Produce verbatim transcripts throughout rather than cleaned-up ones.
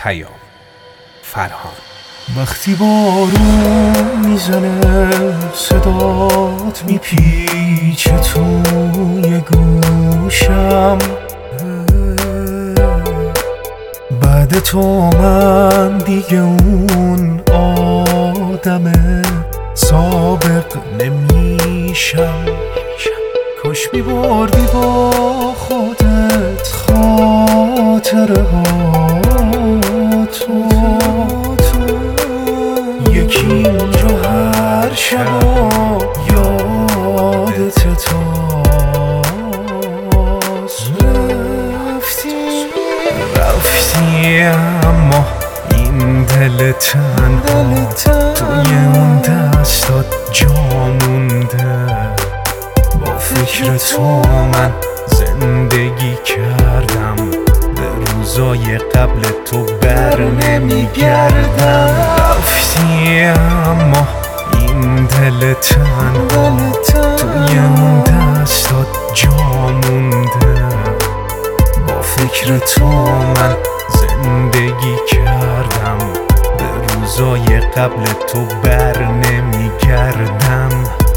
پیام فرهان. وقتی بارون میزنه صدات میپیچه توی گوشم، بعد تو من دیگه اون آدم سابق نمیشم. کاش میبردی با خودت خاطره ها تو، یکی اونجا هر شبا یادت تاست. رفتی رفتی اما این دل تنها توی اون دستات جا مونده. با فکر تو من زندگی کردم، به روزای قبل تو بر نمیگردم. رفتی اما این دل تنها توی اون دستات جا مونده. با فکر تو من زندگی کردم، به روزای قبل تو بر نمیگردم.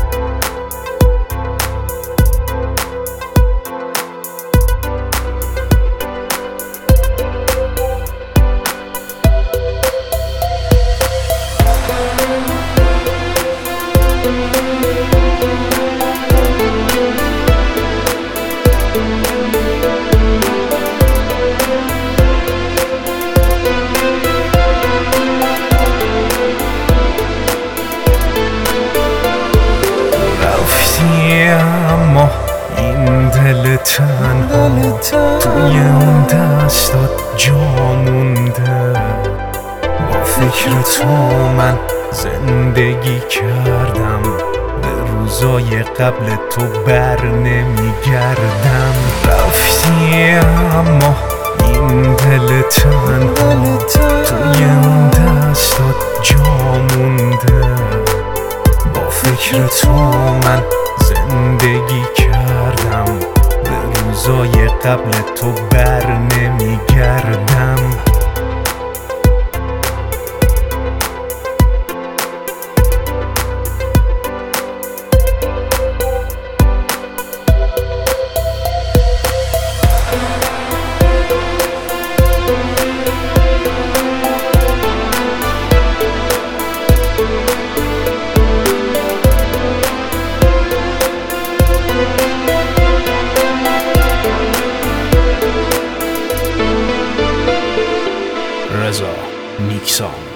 اما این دل تنها توی اون دستات جا مونده. با فکر تو من زندگی کردم، به روزای قبل تو بر نمیگردم. رفتی اما این دل تنها توی اون دستات جا مونده. با فکر تو من زندگی کردم، به روزای قبل تو بر نمیگردم. رضا نیکسان.